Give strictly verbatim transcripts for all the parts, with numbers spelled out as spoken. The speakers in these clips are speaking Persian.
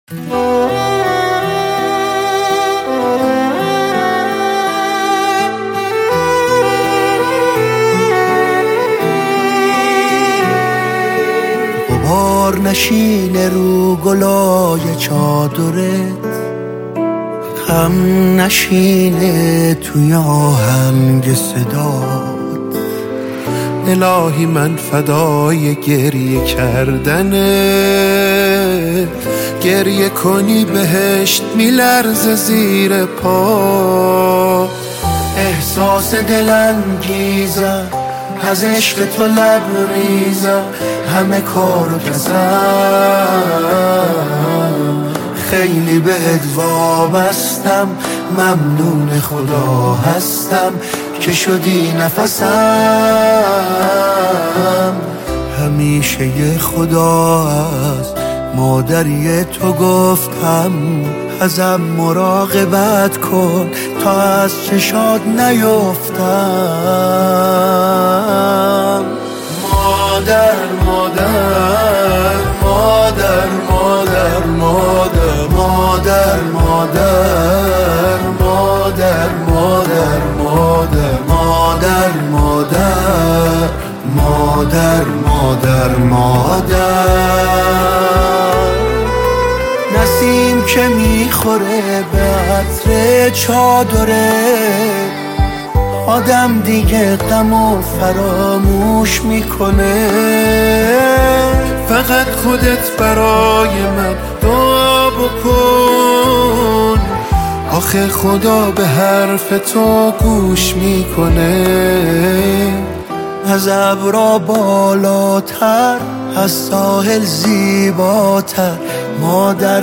غبار نشینه رو گلای چادرت، غم نشینه توی آهنگ صدات. الهی من فدای گریه کردنه، گریه کنی بهشت میلرزه زیر پا. احساس دلانگیزم از عشق تو لبریزم، همه کارو کردم. خیلی بهت وابستم، ممنون خدا هستم که شدی نفسم. همیشه یه خدا است، مادری تو گفتم ازم مراقبت کن تا از چشات نیفتم. مادر مادر مادر مادر مادر مادر مادر مادر مادر مادر مادر مادر مادر مادر. نسیم که میخوره به عطر چادره، آدم دیگه غم و فراموش میکنه. فقط خودت برای من دعا بکن، آخه خدا به حرف تو گوش میکنه. از ابرا بالاتر، از ساحل زیباتر، مادر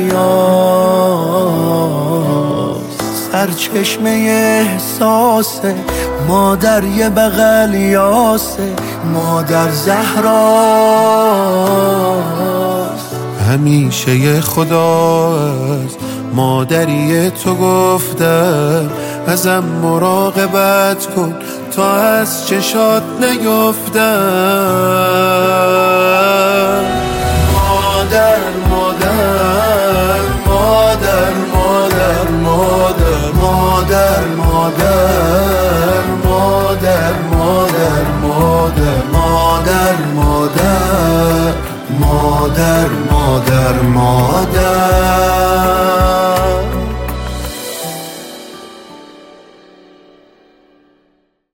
دریاست. سرچشمه احساسه، مادر یه بغل یاسه، مادر زهراست. همیشه یه خداست، مادری تو گفتم ازم مراقبت کن تا از چشات نیفتم.